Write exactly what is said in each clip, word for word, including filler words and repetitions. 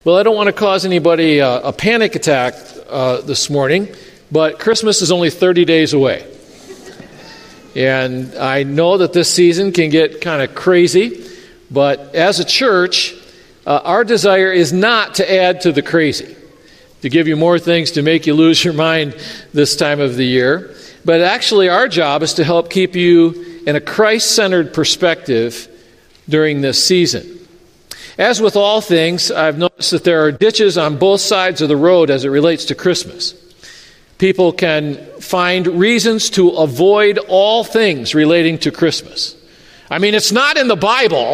Well, I don't want to cause anybody uh, a panic attack uh, this morning, but Christmas is only thirty days away. And I know that this season can get kind of crazy, but as a church, uh, our desire is not to add to the crazy, to give you more things to make you lose your mind this time of the year. But actually, our job is to help keep you in a Christ-centered perspective during this season. As with all things, I've noticed that there are ditches on both sides of the road as it relates to Christmas. People can find reasons to avoid all things relating to Christmas. I mean, it's not in the Bible.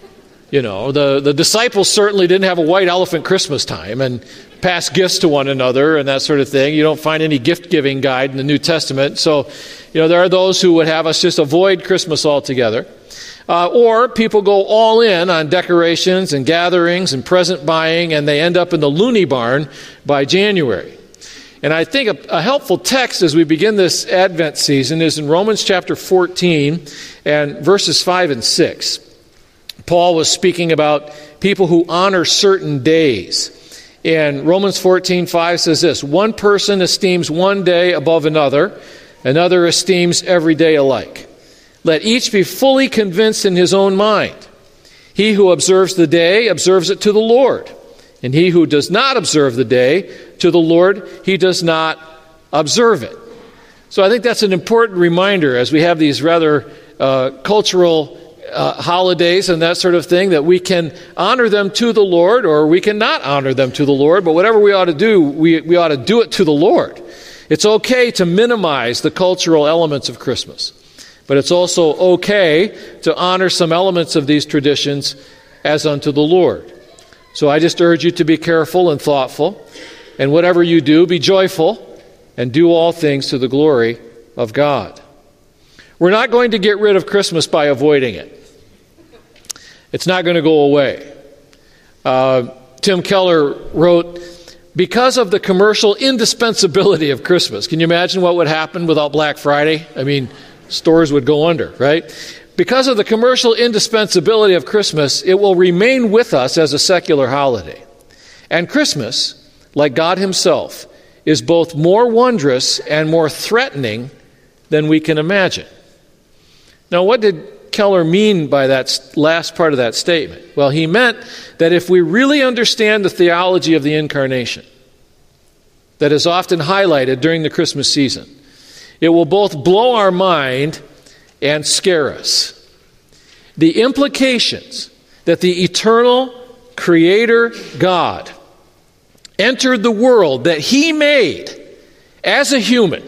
You know, the, the disciples certainly didn't have a white elephant Christmas time and pass gifts to one another and that sort of thing. You don't find any gift-giving guide in the New Testament. So, you know, there are those who would have us just avoid Christmas altogether. Uh, or people go all in on decorations and gatherings and present buying, and they end up in the loony barn by January. And I think a, a helpful text as we begin this Advent season is in Romans chapter fourteen and verses five and six. Paul was speaking about people who honor certain days. And Romans fourteen five says this: one person esteems one day above another, another esteems every day alike. Let each be fully convinced in his own mind. He who observes the day observes it to the Lord, and he who does not observe the day to the Lord, he does not observe it. So I think that's an important reminder as we have these rather uh, cultural uh, holidays and that sort of thing, that we can honor them to the Lord or we cannot honor them to the Lord, but whatever we ought to do, we, we ought to do it to the Lord. It's okay to minimize the cultural elements of Christmas. But it's also okay to honor some elements of these traditions as unto the Lord. So I just urge you to be careful and thoughtful. And whatever you do, be joyful and do all things to the glory of God. We're not going to get rid of Christmas by avoiding it. It's not going to go away. Uh, Tim Keller wrote, because of the commercial indispensability of Christmas. Can you imagine what would happen without Black Friday? I mean, stores would go under, right? Because of the commercial indispensability of Christmas, it will remain with us as a secular holiday. And Christmas, like God himself, is both more wondrous and more threatening than we can imagine. Now, what did Keller mean by that last part of that statement? Well, he meant that if we really understand the theology of the Incarnation that is often highlighted during the Christmas season, it will both blow our mind and scare us. The implications that the eternal Creator God entered the world that He made as a human,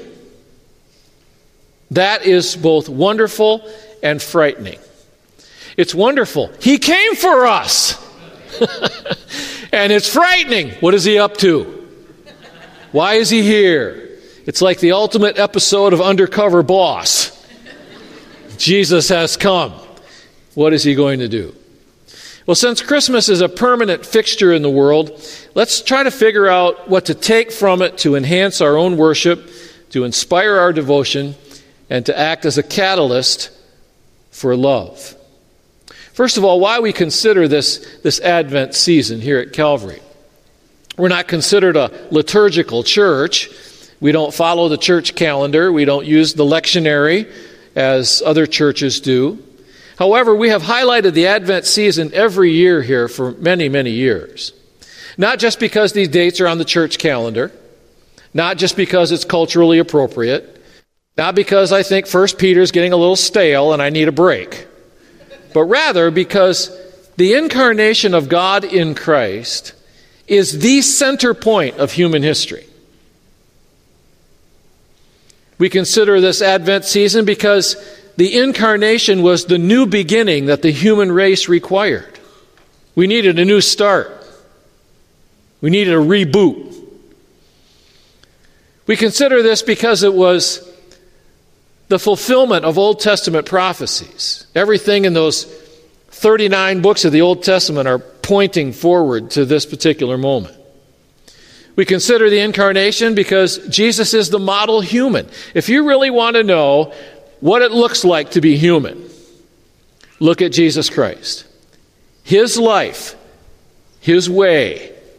that is both wonderful and frightening. It's wonderful. He came for us. And it's frightening. What is He up to? Why is He here? It's like the ultimate episode of Undercover Boss. Jesus has come. What is He going to do? Well, since Christmas is a permanent fixture in the world, let's try to figure out what to take from it to enhance our own worship, to inspire our devotion, and to act as a catalyst for love. First of all, why we consider this, this Advent season here at Calvary. We're not considered a liturgical church. We don't follow the church calendar. We don't use the lectionary as other churches do. However, we have highlighted the Advent season every year here for many, many years. Not just because these dates are on the church calendar, not just because it's culturally appropriate, not because I think First Peter's getting a little stale and I need a break, but rather because the incarnation of God in Christ is the center point of human history. We consider this Advent season because the incarnation was the new beginning that the human race required. We needed a new start. We needed a reboot. We consider this because it was the fulfillment of Old Testament prophecies. Everything in those thirty-nine books of the Old Testament are pointing forward to this particular moment. We consider the incarnation because Jesus is the model human. If you really want to know what it looks like to be human, look at Jesus Christ. His life, His way,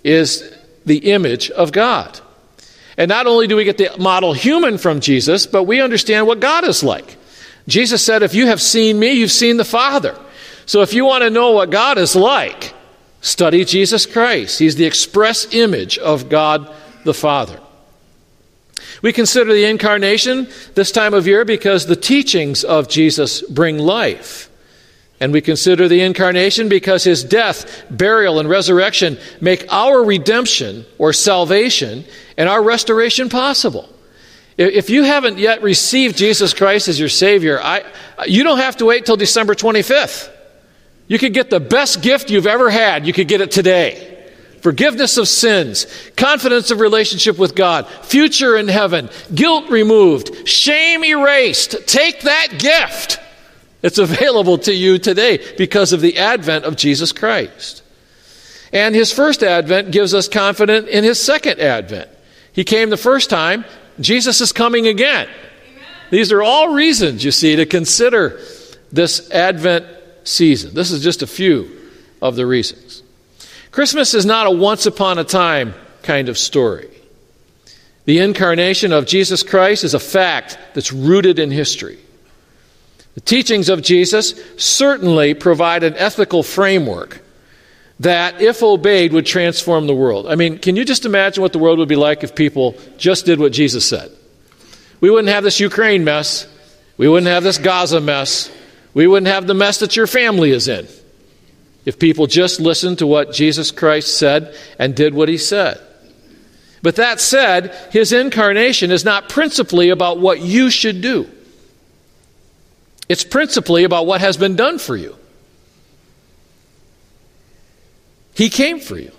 is the image of God. And not only do we get the model human from Jesus, but we understand what God is like. Jesus said, if you have seen me, you've seen the Father. So if you want to know what God is like, study Jesus Christ. He's the express image of God the Father. We consider the incarnation this time of year because the teachings of Jesus bring life. And we consider the incarnation because his death, burial, and resurrection make our redemption or salvation and our restoration possible. If you haven't yet received Jesus Christ as your Savior, I, you don't have to wait till December twenty-fifth. You could get the best gift you've ever had. You could get it today. Forgiveness of sins, confidence of relationship with God, future in heaven, guilt removed, shame erased. Take that gift. It's available to you today because of the advent of Jesus Christ. And his first advent gives us confidence in his second advent. He came the first time. Jesus is coming again. Amen. These are all reasons, you see, to consider this Advent season. This is just a few of the reasons. Christmas is not a once upon a time kind of story. The incarnation of Jesus Christ is a fact that's rooted in history. The teachings of Jesus certainly provide an ethical framework that, if obeyed, would transform the world. I mean, can you just imagine what the world would be like if people just did what Jesus said? We wouldn't have this Ukraine mess. We wouldn't have this Gaza mess. We wouldn't have the mess that your family is in if people just listened to what Jesus Christ said and did what he said. But that said, his incarnation is not principally about what you should do. It's principally about what has been done for you. He came for you.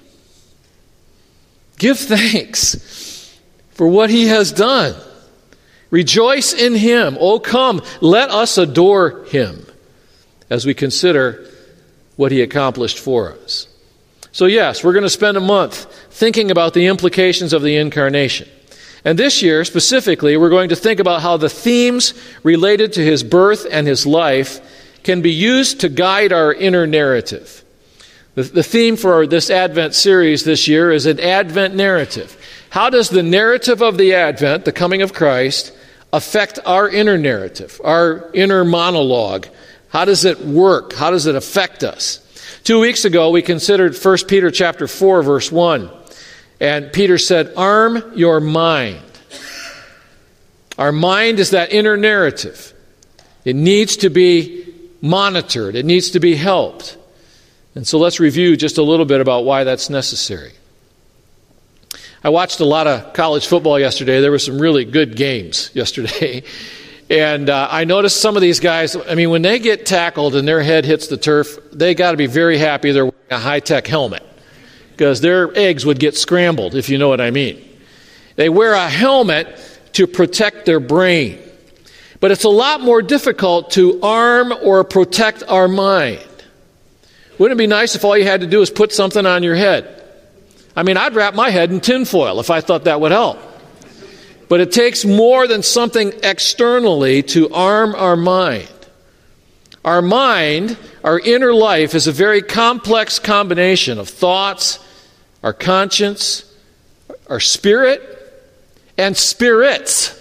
Give thanks for what he has done. Rejoice in him. Oh, come, let us adore him as we consider what he accomplished for us. So yes, we're going to spend a month thinking about the implications of the incarnation. And this year, specifically, we're going to think about how the themes related to his birth and his life can be used to guide our inner narrative. The, the theme for this Advent series this year is an Advent narrative. How does the narrative of the Advent, the coming of Christ, affect our inner narrative, our inner monologue? How does it work? How does it affect us? Two weeks ago, we considered First Peter chapter four, verse one. And Peter said, arm your mind. Our mind is that inner narrative. It needs to be monitored. It needs to be helped. And so let's review just a little bit about why that's necessary. I watched a lot of college football yesterday. There were some really good games yesterday. And uh, I noticed some of these guys, I mean, when they get tackled and their head hits the turf, they got to be very happy they're wearing a high-tech helmet, because their eggs would get scrambled, if you know what I mean. They wear a helmet to protect their brain. But it's a lot more difficult to arm or protect our mind. Wouldn't it be nice if all you had to do was put something on your head? I mean, I'd wrap my head in tinfoil if I thought that would help. But it takes more than something externally to arm our mind. Our mind, our inner life, is a very complex combination of thoughts, our conscience, our spirit, and spirits.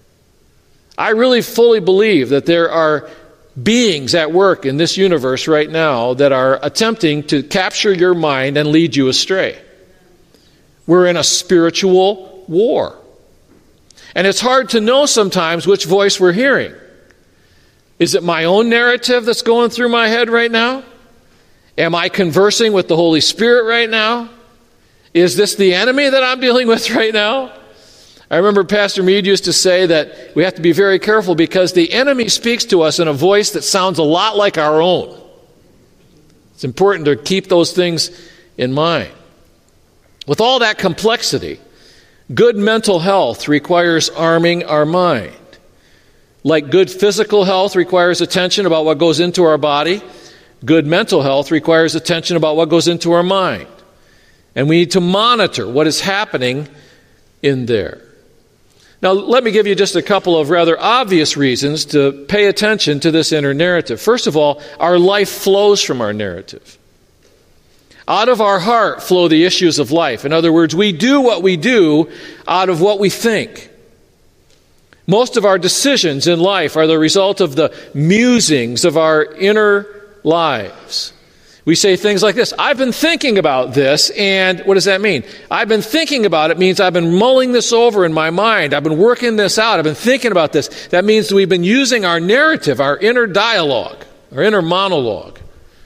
I really fully believe that there are beings at work in this universe right now that are attempting to capture your mind and lead you astray. We're in a spiritual war. And it's hard to know sometimes which voice we're hearing. Is it my own narrative that's going through my head right now? Am I conversing with the Holy Spirit right now? Is this the enemy that I'm dealing with right now? I remember Pastor Meade used to say that we have to be very careful because the enemy speaks to us in a voice that sounds a lot like our own. It's important to keep those things in mind. With all that complexity, good mental health requires arming our mind. Like good physical health requires attention about what goes into our body, good mental health requires attention about what goes into our mind. And we need to monitor what is happening in there. Now, let me give you just a couple of rather obvious reasons to pay attention to this inner narrative. First of all, our life flows from our narrative. Out of our heart flow the issues of life. In other words, we do what we do out of what we think. Most of our decisions in life are the result of the musings of our inner lives. We say things like this: I've been thinking about this, and what does that mean? I've been thinking about it means I've been mulling this over in my mind. I've been working this out. I've been thinking about this. That means we've been using our narrative, our inner dialogue, our inner monologue,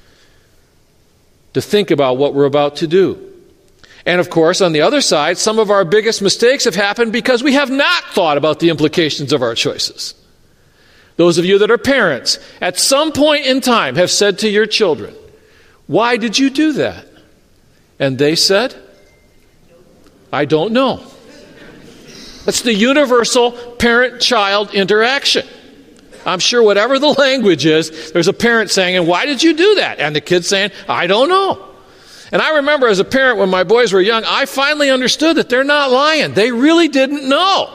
to think about what we're about to do. And of course, on the other side, some of our biggest mistakes have happened because we have not thought about the implications of our choices. Those of you that are parents, at some point in time have said to your children, "Why did you do that?" And they said, "I don't know." That's the universal parent-child interaction. I'm sure whatever the language is, there's a parent saying, "And why did you do that?" And the kid saying, "I don't know." And I remember as a parent when my boys were young, I finally understood that they're not lying. They really didn't know.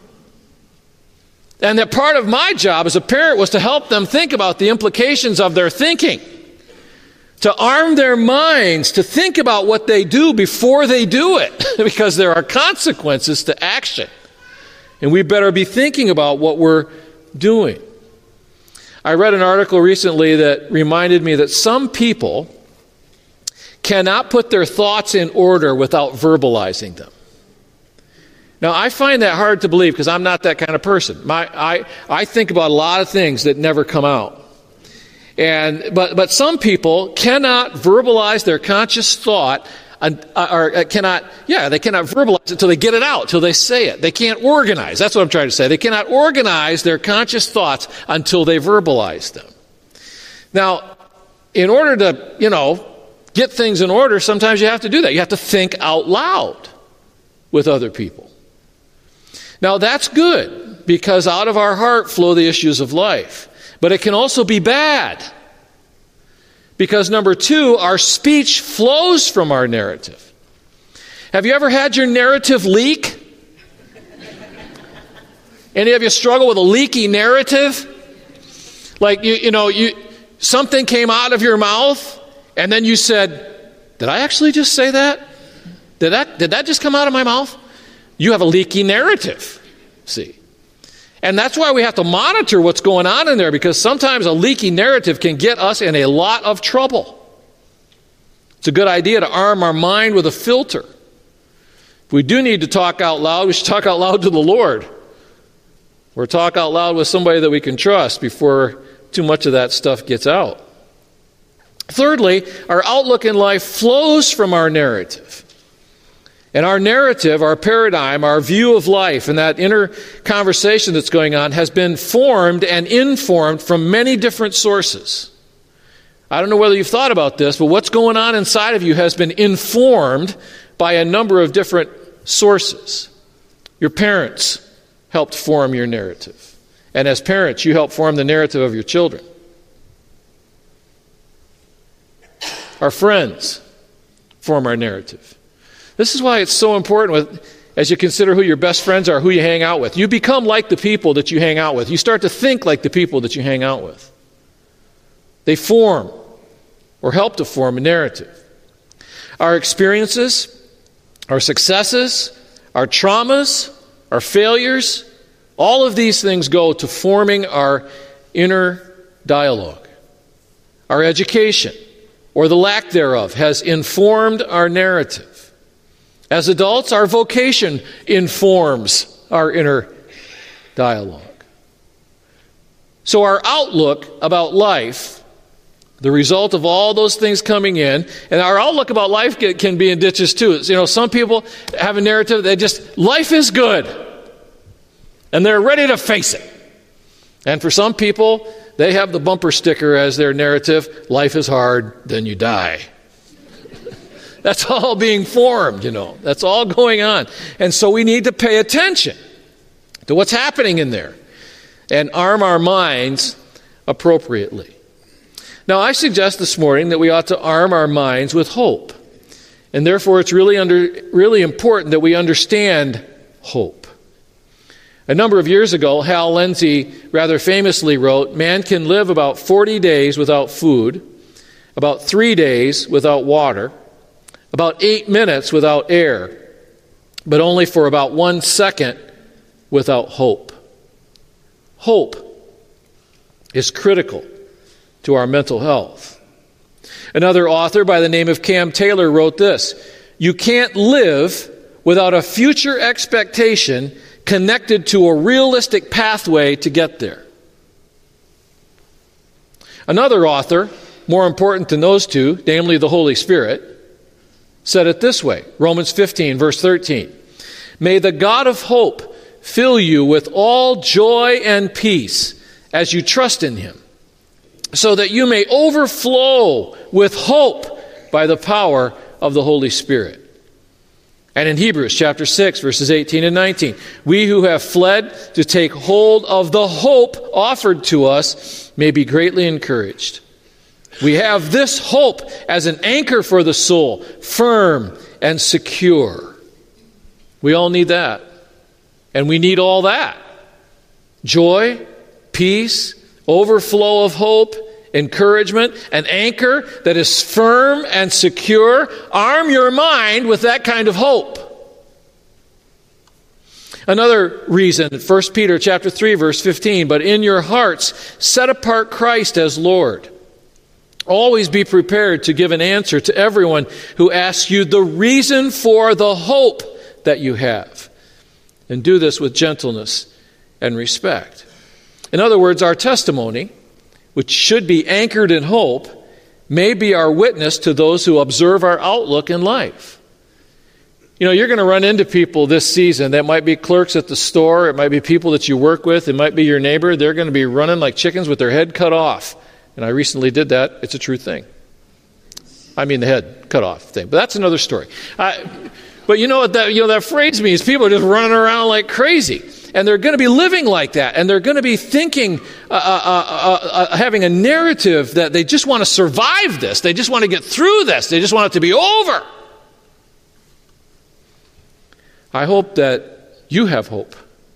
And that part of my job as a parent was to help them think about the implications of their thinking, to arm their minds to think about what they do before they do it, because there are consequences to action. And we better be thinking about what we're doing. I read an article recently that reminded me that some people cannot put their thoughts in order without verbalizing them. Now, I find that hard to believe because I'm not that kind of person. My, I, I think about a lot of things that never come out. And but but some people cannot verbalize their conscious thought, uh, or cannot, yeah, they cannot verbalize it until they get it out, until they say it. They can't organize. That's what I'm trying to say. They cannot organize their conscious thoughts until they verbalize them. Now, in order to, you know, get things in order, sometimes you have to do that. You have to think out loud with other people. Now, that's good, because out of our heart flow the issues of life. But it can also be bad, because number two, our speech flows from our narrative. Have you ever had your narrative leak? Any of you struggle with a leaky narrative? Like, you, you know, you something came out of your mouth, and then you said, "Did I actually just say that? Did that, did that just come out of my mouth?" You have a leaky narrative, see. And that's why we have to monitor what's going on in there, because sometimes a leaky narrative can get us in a lot of trouble. It's a good idea to arm our mind with a filter. If we do need to talk out loud, we should talk out loud to the Lord, or talk out loud with somebody that we can trust before too much of that stuff gets out. Thirdly, our outlook in life flows from our narrative. And our narrative, our paradigm, our view of life, and that inner conversation that's going on has been formed and informed from many different sources. I don't know whether you've thought about this, but what's going on inside of you has been informed by a number of different sources. Your parents helped form your narrative. And as parents, you help form the narrative of your children. Our friends form our narrative. This is why it's so important with, as you consider who your best friends are, who you hang out with. You become like the people that you hang out with. You start to think like the people that you hang out with. They form or help to form a narrative. Our experiences, our successes, our traumas, our failures, all of these things go to forming our inner dialogue. Our education, or the lack thereof, has informed our narrative. As adults, our vocation informs our inner dialogue. So our outlook about life, the result of all those things coming in, and our outlook about life can be in ditches too. You know, some people have a narrative, they just, life is good, and they're ready to face it. And for some people, they have the bumper sticker as their narrative, life is hard, then you die. That's all being formed, you know. That's all going on. And so we need to pay attention to what's happening in there and arm our minds appropriately. Now, I suggest this morning that we ought to arm our minds with hope. And therefore, it's really under, really important that we understand hope. A number of years ago, Hal Lindsey rather famously wrote, "Man can live about forty days without food, about three days without water, about eight minutes without air, but only for about one second without hope. Hope is critical to our mental health. Another author by the name of Cam Taylor wrote this: "You can't live without a future expectation connected to a realistic pathway to get there." Another author, more important than those two, namely the Holy Spirit, said it this way, Romans fifteen, verse thirteen. "May the God of hope fill you with all joy and peace as you trust in him, so that you may overflow with hope by the power of the Holy Spirit." And in Hebrews chapter six, verses eighteen and nineteen, "We who have fled to take hold of the hope offered to us may be greatly encouraged. We have this hope as an anchor for the soul, firm and secure." We all need that. And we need all that. Joy, peace, overflow of hope, encouragement, an anchor that is firm and secure. Arm your mind with that kind of hope. Another reason, First Peter chapter three, verse fifteen, "But in your hearts set apart Christ as Lord. Always be prepared to give an answer to everyone who asks you the reason for the hope that you have. And do this with gentleness and respect." In other words, our testimony, which should be anchored in hope, may be our witness to those who observe our outlook in life. You know, you're going to run into people this season that might be clerks at the store, it might be people that you work with, it might be your neighbor. They're going to be running like chickens with their head cut off. And I recently did that. It's a true thing. I mean the head cut off thing. But that's another story. I, but you know what that, you know, that phrase means? People are just running around like crazy. And they're going to be living like that. And they're going to be thinking, uh, uh, uh, uh, having a narrative that they just want to survive this. They just want to get through this. They just want it to be over. I hope that you have hope.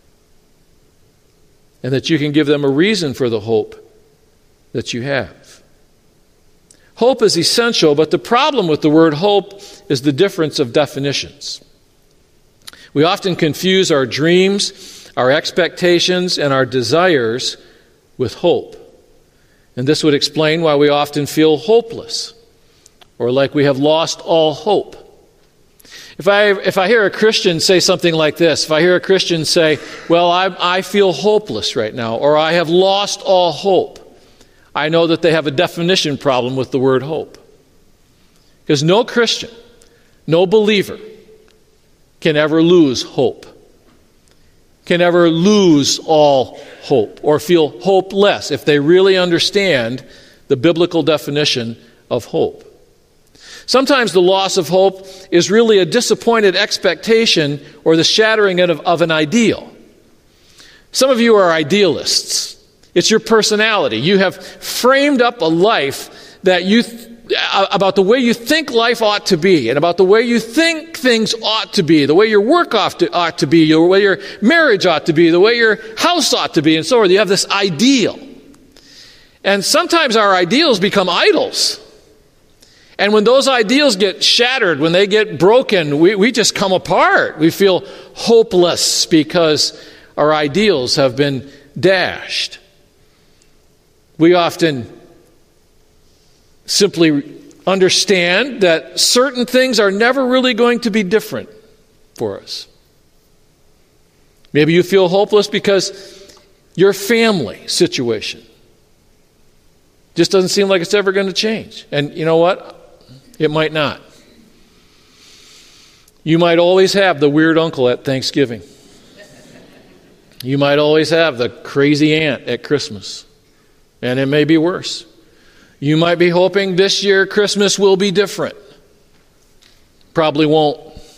And that you can give them a reason for the hope that you have. Hope is essential, but the problem with the word hope is the difference of definitions. We often confuse our dreams, our expectations, and our desires with hope. And this would explain why we often feel hopeless or like we have lost all hope. If I if I hear a Christian say something like this, if I hear a Christian say, "Well, I, I feel hopeless right now," or "I have lost all hope," I know that they have a definition problem with the word hope. Because no Christian, no believer can ever lose hope, can ever lose all hope, or feel hopeless if they really understand the biblical definition of hope. Sometimes the loss of hope is really a disappointed expectation or the shattering of, of an ideal. Some of you are idealists. It's your personality. You have framed up a life that you th- about the way you think life ought to be, and about the way you think things ought to be, the way your work ought to, ought to be, the way your marriage ought to be, the way your house ought to be, and so on. You have this ideal. And sometimes our ideals become idols. And when those ideals get shattered, when they get broken, we, we just come apart. We feel hopeless because our ideals have been dashed. We often simply understand that certain things are never really going to be different for us. Maybe you feel hopeless because your family situation just doesn't seem like it's ever going to change. And you know what? It might not. You might always have the weird uncle at Thanksgiving. You might always have the crazy aunt at Christmas. And it may be worse. You might be hoping this year Christmas will be different. Probably won't.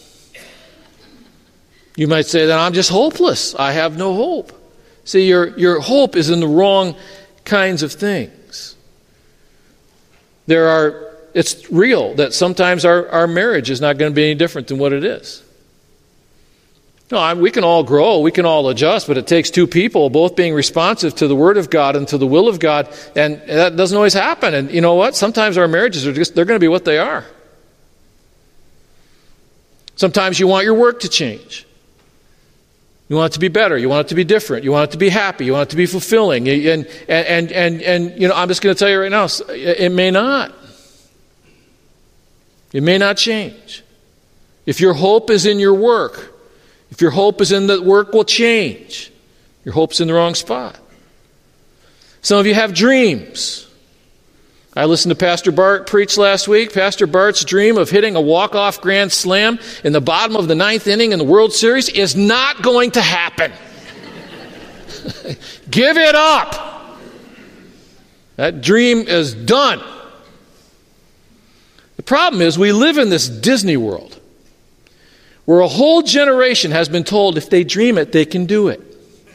You might say that I'm just hopeless. I have no hope. See, your, your hope is in the wrong kinds of things. There are It's real that sometimes our, our marriage is not going to be any different than what it is. No, I, we can all grow, we can all adjust, but it takes two people both being responsive to the Word of God and to the will of God, and that doesn't always happen. And you know what? Sometimes our marriages are just, they're going to be what they are. Sometimes you want your work to change. You want it to be better. You want it to be different. You want it to be happy. You want it to be fulfilling. And, and, and, and, and you know, I'm just going to tell you right now, it may not. It may not change. If your hope is in your work, if your hope is in that work will change, your hope's in the wrong spot. Some of you have dreams. I listened to Pastor Bart preach last week. Pastor Bart's dream of hitting a walk-off grand slam in the bottom of the ninth inning in the World Series is not going to happen. Give it up. That dream is done. The problem is we live in this Disney world where a whole generation has been told if they dream it, they can do it.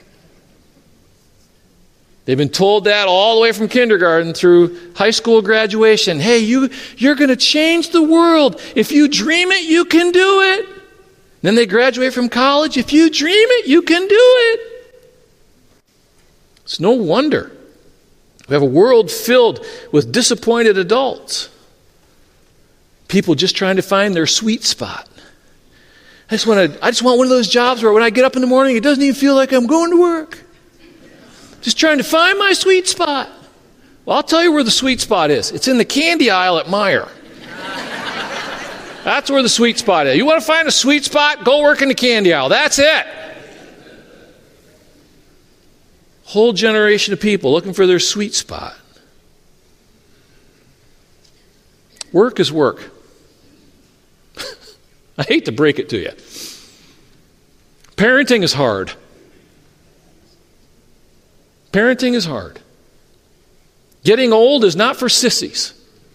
They've been told that all the way from kindergarten through high school graduation. Hey, you, you're going to change the world. If you dream it, you can do it. Then they graduate from college. If you dream it, you can do it. It's no wonder we have a world filled with disappointed adults. People just trying to find their sweet spot. I just want to, I just want one of those jobs where when I get up in the morning, it doesn't even feel like I'm going to work. Just trying to find my sweet spot. Well, I'll tell you where the sweet spot is. It's in the candy aisle at Meijer. That's where the sweet spot is. You want to find a sweet spot? Go work in the candy aisle. That's it. Whole generation of people looking for their sweet spot. Work is work. I hate to break it to you. Parenting is hard. Parenting is hard. Getting old is not for sissies.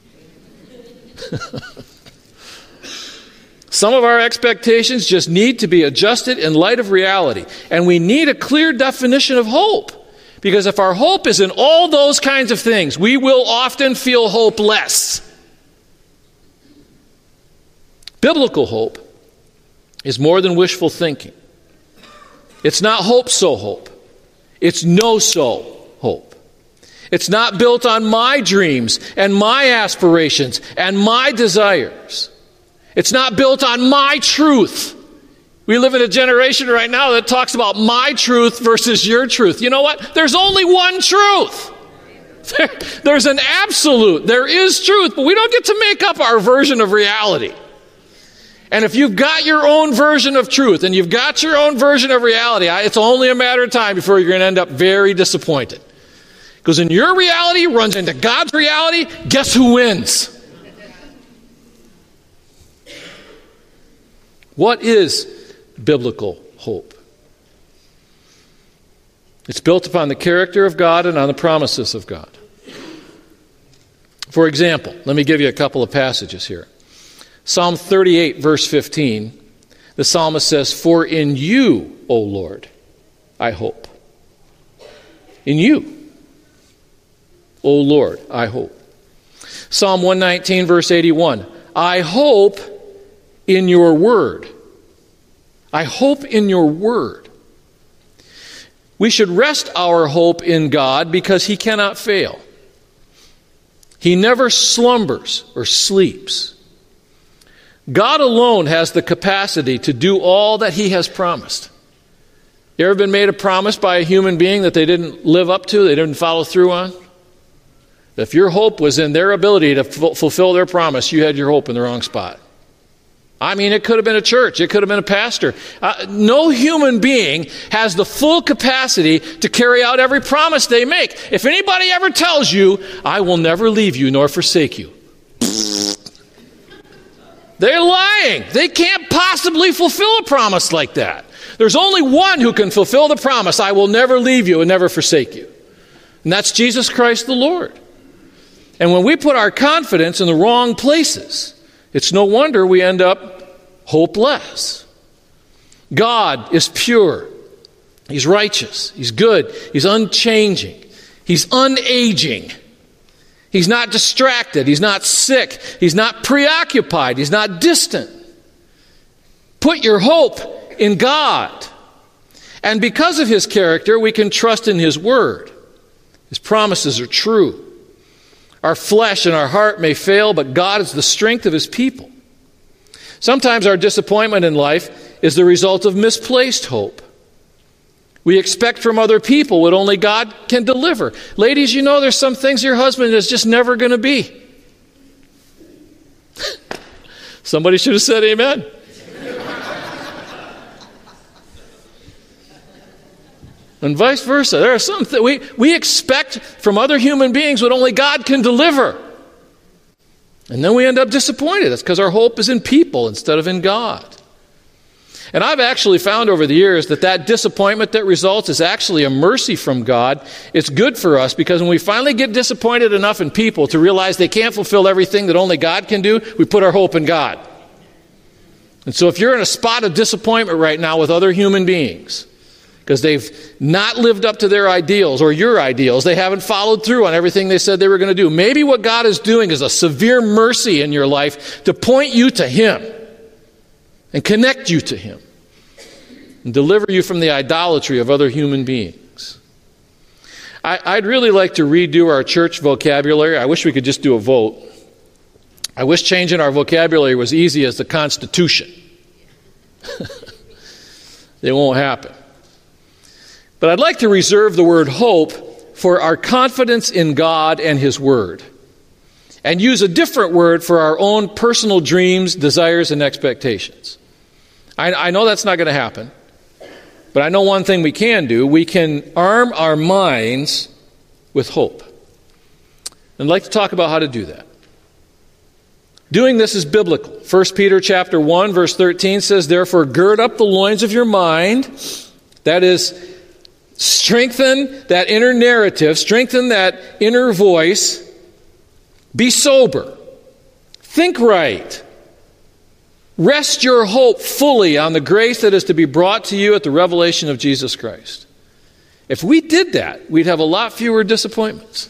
Some of our expectations just need to be adjusted in light of reality. And we need a clear definition of hope. Because if our hope is in all those kinds of things, we will often feel hopeless. Biblical hope is more than wishful thinking. It's not hope-so hope. It's no-so hope. It's not built on my dreams and my aspirations and my desires. It's not built on my truth. We live in a generation right now that talks about my truth versus your truth. You know what? There's only one truth. There, there's an absolute. There is truth, but we don't get to make up our version of reality. And if you've got your own version of truth and you've got your own version of reality, it's only a matter of time before you're going to end up very disappointed. Because in your reality runs into God's reality, guess who wins? What is biblical hope? It's built upon the character of God and on the promises of God. For example, let me give you a couple of passages here. Psalm thirty-eight, verse fifteen, the psalmist says, "For in you, O Lord, I hope." In you, O Lord, I hope. Psalm one nineteen, verse eighty-one, "I hope in your word." I hope in your word. We should rest our hope in God because He cannot fail. He never slumbers or sleeps. God alone has the capacity to do all that He has promised. You ever been made a promise by a human being that they didn't live up to, they didn't follow through on? If your hope was in their ability to f- fulfill their promise, you had your hope in the wrong spot. I mean, it could have been a church. It could have been a pastor. Uh, no human being has the full capacity to carry out every promise they make. If anybody ever tells you, "I will never leave you nor forsake you," they're lying. They can't possibly fulfill a promise like that. There's only one who can fulfill the promise, "I will never leave you and never forsake you." And that's Jesus Christ the Lord. And when we put our confidence in the wrong places, it's no wonder we end up hopeless. God is pure. He's righteous. He's good. He's unchanging. He's unaging. He's not distracted. He's not sick. He's not preoccupied. He's not distant. Put your hope in God. And because of His character, we can trust in His word. His promises are true. Our flesh and our heart may fail, but God is the strength of His people. Sometimes our disappointment in life is the result of misplaced hope. We expect from other people what only God can deliver. Ladies, you know there's some things your husband is just never going to be. Somebody should have said amen. And vice versa. There are some things we, we expect from other human beings what only God can deliver. And then we end up disappointed. It's because our hope is in people instead of in God. And I've actually found over the years that that disappointment that results is actually a mercy from God. It's good for us because when we finally get disappointed enough in people to realize they can't fulfill everything that only God can do, we put our hope in God. And so if you're in a spot of disappointment right now with other human beings, because they've not lived up to their ideals or your ideals, they haven't followed through on everything they said they were going to do, maybe what God is doing is a severe mercy in your life to point you to Him and connect you to Him and deliver you from the idolatry of other human beings. I, I'd really like to redo our church vocabulary. I wish we could just do a vote. I wish changing our vocabulary was easy as the Constitution. It won't happen. But I'd like to reserve the word hope for our confidence in God and His Word, and use a different word for our own personal dreams, desires, and expectations. I, I know that's not going to happen, but I know one thing we can do. We can arm our minds with hope. And I'd like to talk about how to do that. Doing this is biblical. First Peter chapter one, verse thirteen says, "Therefore gird up the loins of your mind," that is, strengthen that inner narrative, strengthen that inner voice. Be sober. Think right. Rest your hope fully on the grace that is to be brought to you at the revelation of Jesus Christ. If we did that, we'd have a lot fewer disappointments.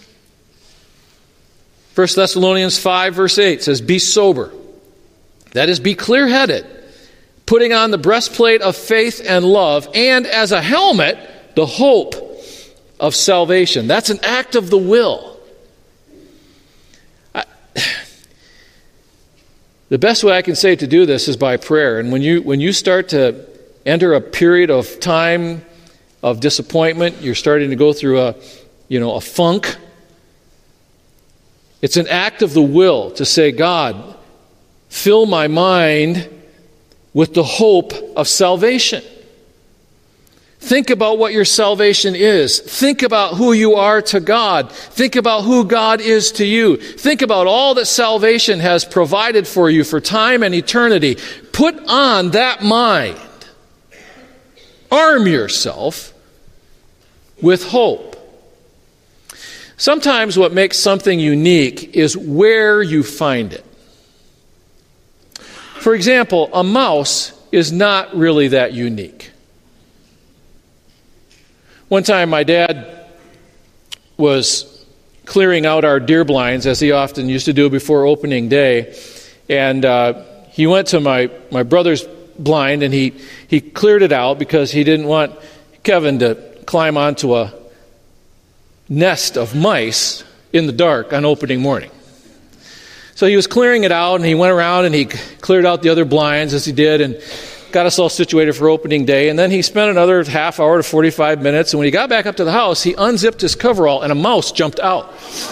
First Thessalonians five, verse eight says, "Be sober." That is, be clear-headed, putting on the breastplate of faith and love, and as a helmet, the hope of salvation. That's an act of the will. I, the best way I can say to do this is by prayer. And when you when you start to enter a period of time of disappointment, you're starting to go through a, you know, a funk. It's an act of the will to say, God, fill my mind with the hope of salvation. Think about what your salvation is. Think about who you are to God. Think about who God is to you. Think about all that salvation has provided for you for time and eternity. Put on that mind. Arm yourself with hope. Sometimes what makes something unique is where you find it. For example, a mouse is not really that unique. One time my dad was clearing out our deer blinds, as he often used to do before opening day, and uh, he went to my, my brother's blind and he, he cleared it out because he didn't want Kevin to climb onto a nest of mice in the dark on opening morning. So he was clearing it out, and he went around and he cleared out the other blinds as he did and got us all situated for opening day. And then he spent another half hour to forty-five minutes, and when he got back up to the house, he unzipped his coverall and a mouse jumped out.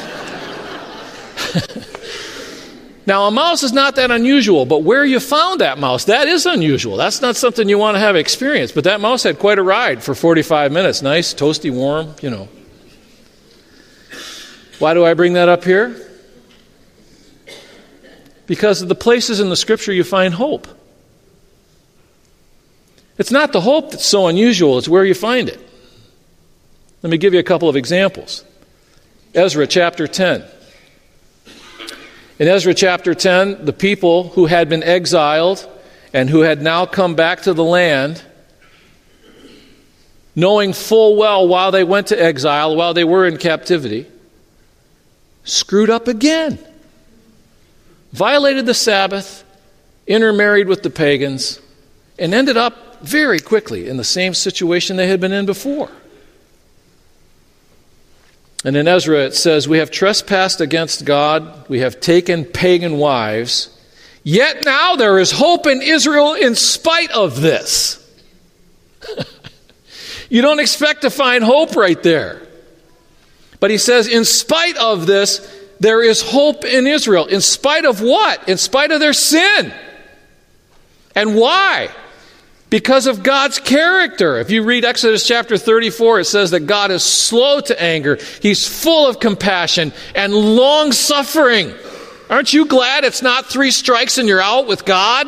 Now, a mouse is not that unusual, but where you found that mouse, that is unusual. That's not something you want to have experienced. But that mouse had quite a ride for forty-five minutes. Nice, toasty, warm, you know. Why do I bring that up here? Because of the places in the Scripture you find hope. It's not the hope that's so unusual, it's where you find it. Let me give you a couple of examples. Ezra chapter ten. In Ezra chapter ten, the people who had been exiled and who had now come back to the land, knowing full well while they went to exile, while they were in captivity, screwed up again. Violated the Sabbath, intermarried with the pagans, and ended up very quickly in the same situation they had been in before. And in Ezra it says, "We have trespassed against God, we have taken pagan wives, Yet now there is hope in Israel in spite of this. You don't expect to find hope right there. But he says, in spite of this, there is hope in Israel. In spite of what? In spite of their sin. And why? Because of God's character. If you read Exodus chapter thirty-four, it says that God is slow to anger. He's full of compassion and long-suffering. Aren't you glad it's not three strikes and you're out with God?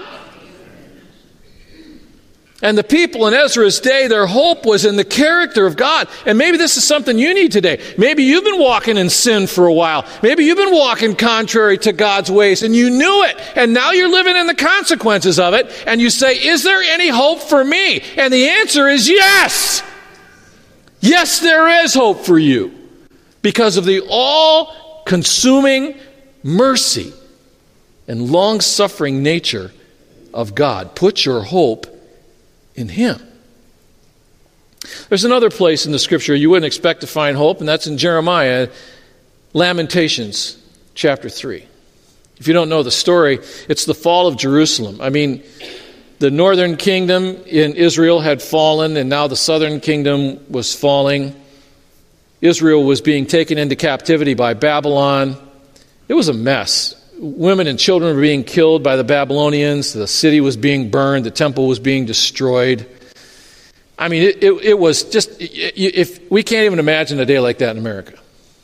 And the people in Ezra's day, their hope was in the character of God. And maybe this is something you need today. Maybe you've been walking in sin for a while. Maybe you've been walking contrary to God's ways and you knew it. And now you're living in the consequences of it. And you say, is there any hope for me? And the answer is yes. Yes, there is hope for you. Because of the all-consuming mercy and long-suffering nature of God. Put your hope in Him. There's another place in the Scripture you wouldn't expect to find hope, and that's in Jeremiah, Lamentations chapter three. If you don't know the story, it's the fall of Jerusalem. I mean, the northern kingdom in Israel had fallen, and now the southern kingdom was falling. Israel was being taken into captivity by Babylon. It was a mess. Women and children were being killed by the Babylonians. The city was being burned. The temple was being destroyed. I mean, it, it, it was just, if we can't even imagine a day like that in America.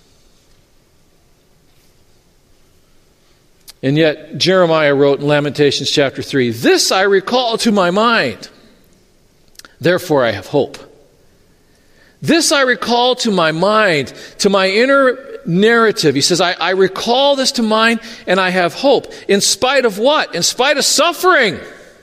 And yet, Jeremiah wrote in Lamentations chapter three, "This I recall to my mind, therefore I have hope. This I recall to my mind, to my inner narrative." He says, I, I recall this to mind and I have hope. In spite of what? In spite of suffering.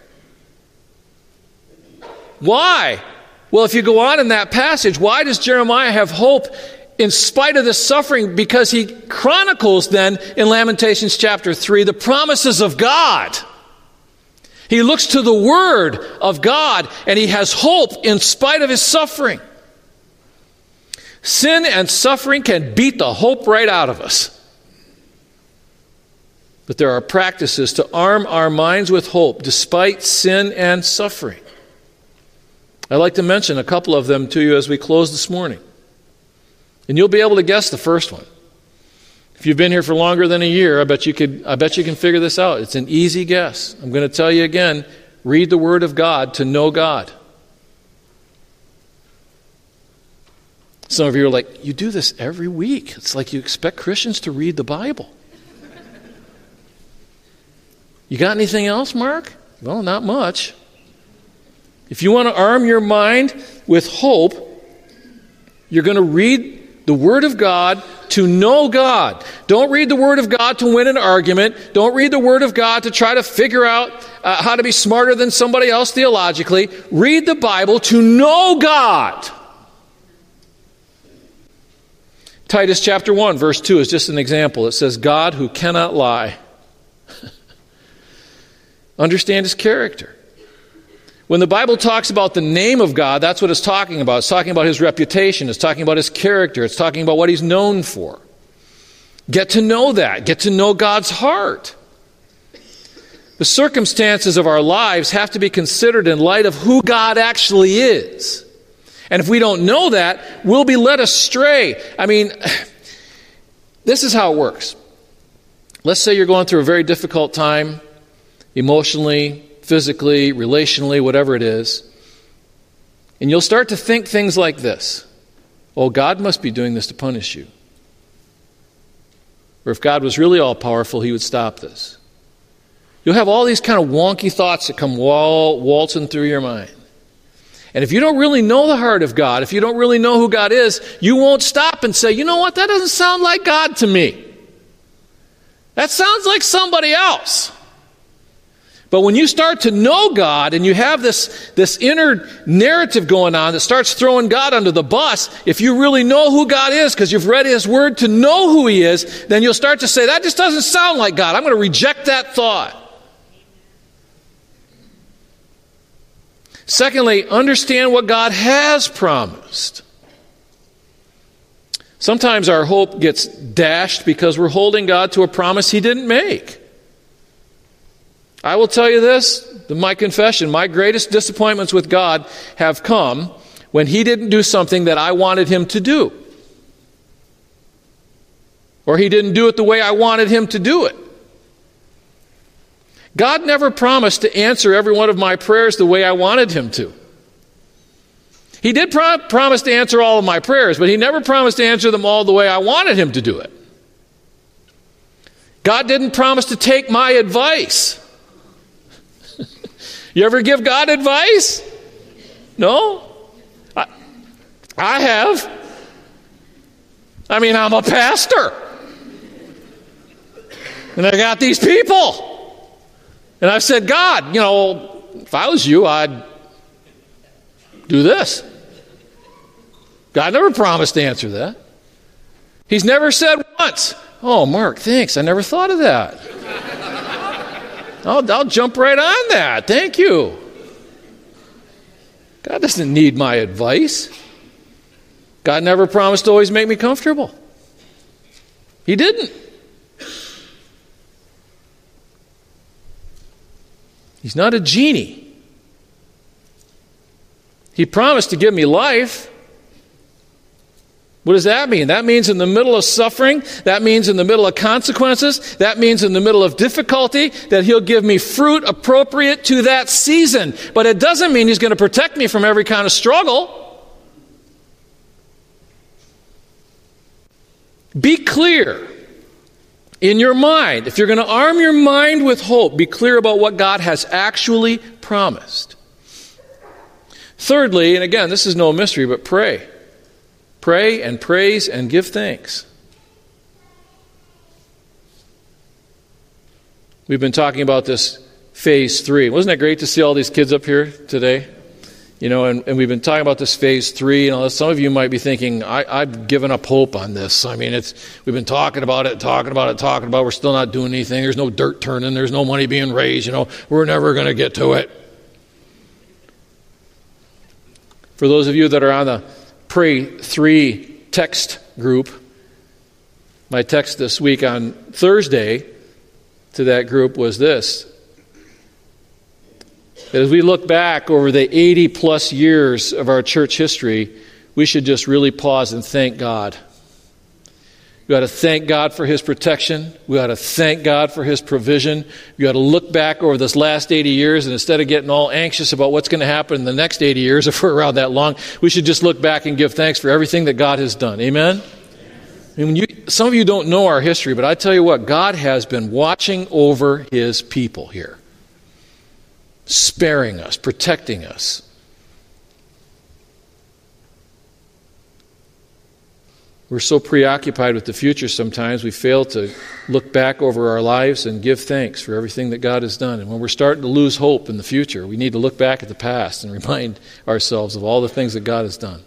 Why? Well, if you go on in that passage, why does Jeremiah have hope in spite of the suffering? Because he chronicles then in Lamentations chapter three the promises of God. He looks to the Word of God and he has hope in spite of his suffering. Sin and suffering can beat the hope right out of us. But there are practices to arm our minds with hope despite sin and suffering. I'd like to mention a couple of them to you as we close this morning. And you'll be able to guess the first one. If you've been here for longer than a year, I bet you could I bet you can figure this out. It's an easy guess. I'm going to tell you again, read the Word of God to know God. Some of you are like, you do this every week. It's like you expect Christians to read the Bible. You got anything else, Mark? Well, not much. If you want to arm your mind with hope, you're going to read the Word of God to know God. Don't read the Word of God to win an argument. Don't read the Word of God to try to figure out uh, how to be smarter than somebody else theologically. Read the Bible to know God. Titus chapter one, verse two is just an example. It says, God who cannot lie. Understand His character. When the Bible talks about the name of God, that's what it's talking about. It's talking about His reputation. It's talking about His character. It's talking about what He's known for. Get to know that. Get to know God's heart. The circumstances of our lives have to be considered in light of who God actually is. And if we don't know that, we'll be led astray. I mean, this is how it works. Let's say you're going through a very difficult time, emotionally, physically, relationally, whatever it is. And you'll start to think things like this. Oh, God must be doing this to punish you. Or if God was really all-powerful, He would stop this. You'll have all these kind of wonky thoughts that come wal- waltzing through your mind. And if you don't really know the heart of God, if you don't really know who God is, you won't stop and say, you know what, that doesn't sound like God to me. That sounds like somebody else. But when you start to know God and you have this, this inner narrative going on that starts throwing God under the bus, if you really know who God is because you've read His Word to know who He is, then you'll start to say, that just doesn't sound like God. I'm going to reject that thought. Secondly, understand what God has promised. Sometimes our hope gets dashed because we're holding God to a promise He didn't make. I will tell you this, my confession, my greatest disappointments with God have come when He didn't do something that I wanted Him to do. Or He didn't do it the way I wanted Him to do it. God never promised to answer every one of my prayers the way I wanted Him to. He did pro- promise to answer all of my prayers, but He never promised to answer them all the way I wanted Him to do it. God didn't promise to take my advice. You ever give God advice? No? I, I have. I mean, I'm a pastor. And I got these people. And I've said, God, you know, if I was you, I'd do this. God never promised to answer that. He's never said once, oh, Mark, thanks, I never thought of that. I'll, I'll jump right on that. Thank you. God doesn't need my advice. God never promised to always make me comfortable. He didn't. He's not a genie. He promised to give me life. What does that mean? That means in the middle of suffering, that means in the middle of consequences, that means in the middle of difficulty, that He'll give me fruit appropriate to that season. But it doesn't mean He's going to protect me from every kind of struggle. Be clear in your mind. If you're going to arm your mind with hope, be clear about what God has actually promised. Thirdly, and again, this is no mystery, but pray. Pray and praise and give thanks. We've been talking about this phase three. Wasn't it great to see all these kids up here today? You know, and, and we've been talking about this phase three. You know, some of you might be thinking, I, I've given up hope on this. I mean, it's we've been talking about it, talking about it, talking about it. We're still not doing anything. There's no dirt turning. There's no money being raised. You know, we're never going to get to it. For those of you that are on the Pray three text group, my text this week on Thursday to that group was this. As we look back over the eighty plus years of our church history, we should just really pause and thank God. We ought to thank God for His protection. We ought to thank God for His provision. We ought to look back over this last eighty years, and instead of getting all anxious about what's going to happen in the next eighty years, if we're around that long, we should just look back and give thanks for everything that God has done. Amen? I mean, you, some of you don't know our history, but I tell you what, God has been watching over His people here. Sparing us, protecting us. We're so preoccupied with the future sometimes we fail to look back over our lives and give thanks for everything that God has done. And when we're starting to lose hope in the future, we need to look back at the past and remind ourselves of all the things that God has done.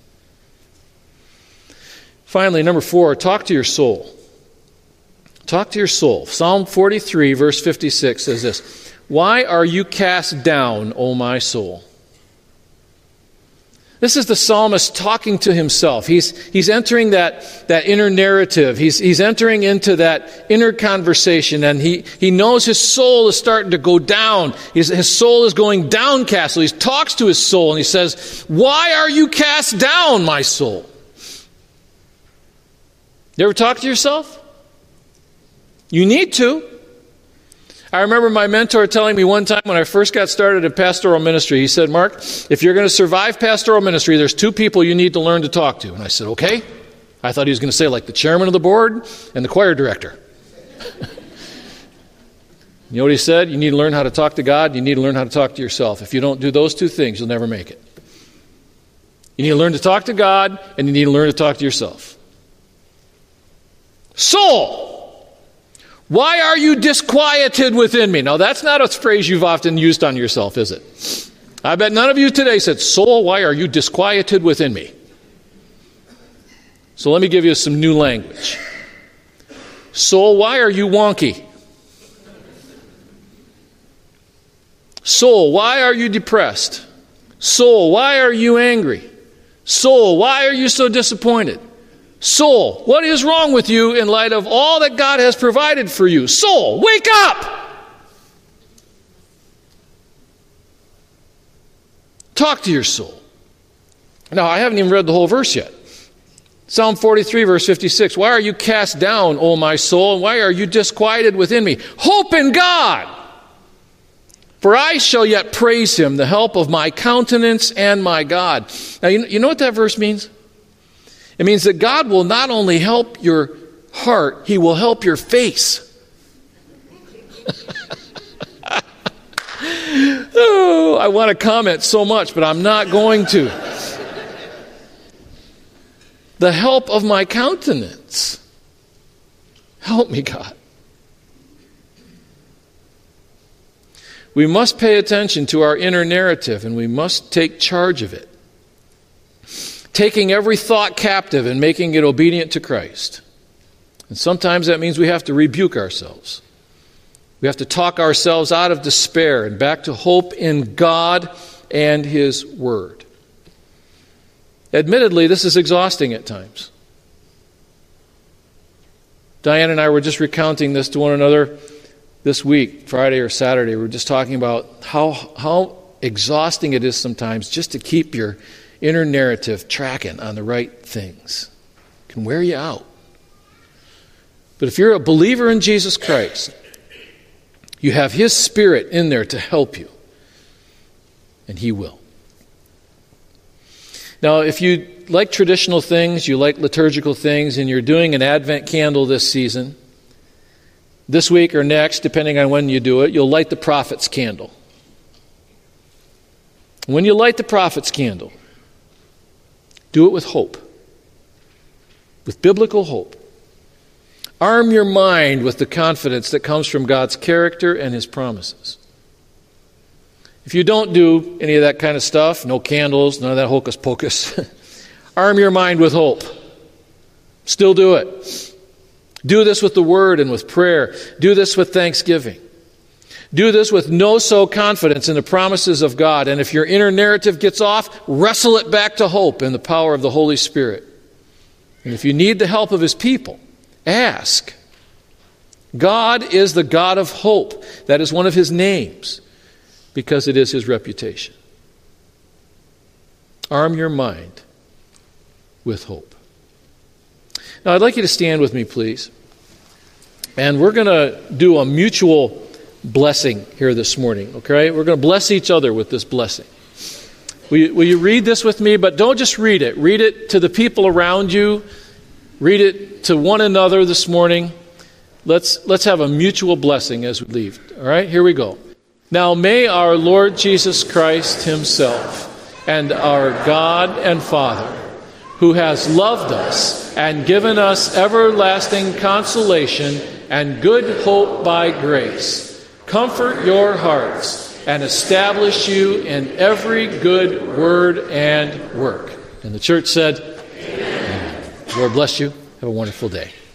Finally, number four, talk to your soul. Talk to your soul. Psalm forty-three, verse fifty-six says this, "Why are you cast down, O my soul?" This is the psalmist talking to himself. He's, he's entering that, that inner narrative. He's, he's entering into that inner conversation, and he, he knows his soul is starting to go down. His, his soul is going downcast. So he talks to his soul, and he says, "Why are you cast down, my soul?" You ever talk to yourself? You need to. I remember my mentor telling me one time when I first got started in pastoral ministry, he said, "Mark, if you're going to survive pastoral ministry, there's two people you need to learn to talk to." And I said, "Okay." I thought he was going to say like the chairman of the board and the choir director. You know what he said? You need to learn how to talk to God. You need to learn how to talk to yourself. If you don't do those two things, you'll never make it. You need to learn to talk to God, and you need to learn to talk to yourself. Soul. Why are you disquieted within me? Now, that's not a phrase you've often used on yourself, is it? I bet none of you today said, "Soul, why are you disquieted within me?" So let me give you some new language. Soul, why are you wonky? Soul, why are you depressed? Soul, why are you angry? Soul, why are you so disappointed? Soul, what is wrong with you in light of all that God has provided for you? Soul, wake up! Talk to your soul. Now, I haven't even read the whole verse yet. Psalm forty-three, verse fifty-six. Why are you cast down, O my soul? And why are you disquieted within me? Hope in God. For I shall yet praise him, the help of my countenance and my God. Now, you, you know what that verse means? It means that God will not only help your heart, he will help your face. Oh, I want to comment so much, but I'm not going to. The help of my countenance. Help me, God. We must pay attention to our inner narrative, and we must take charge of it. Taking every thought captive and making it obedient to Christ. And sometimes that means we have to rebuke ourselves. We have to talk ourselves out of despair and back to hope in God and his word. Admittedly, this is exhausting at times. Diane and I were just recounting this to one another this week, Friday or Saturday. We were just talking about how how exhausting it is sometimes just to keep your inner narrative tracking on the right things. It can wear you out. But if you're a believer in Jesus Christ, you have his Spirit in there to help you. And he will. Now, if you like traditional things, you like liturgical things, and you're doing an Advent candle this season, this week or next, depending on when you do it, you'll light the prophet's candle. When you light the prophet's candle, do it with hope, with biblical hope. Arm your mind with the confidence that comes from God's character and his promises. If you don't do any of that kind of stuff, no candles, none of that hocus pocus, arm your mind with hope. Still do it. Do this with the word and with prayer. Do this with thanksgiving. Do this with no-so confidence in the promises of God. And if your inner narrative gets off, wrestle it back to hope in the power of the Holy Spirit. And if you need the help of his people, ask. God is the God of hope. That is one of his names, because it is his reputation. Arm your mind with hope. Now, I'd like you to stand with me, please. And we're going to do a mutual blessing here this morning, okay? We're going to bless each other with this blessing. Will you, will you read this with me? But don't just read it. Read it to the people around you. Read it to one another this morning. Let's, let's have a mutual blessing as we leave. All right, here we go. Now may our Lord Jesus Christ himself and our God and Father, who has loved us and given us everlasting consolation and good hope by grace, comfort your hearts and establish you in every good word and work. And the church said, Amen. Lord bless you. Have a wonderful day.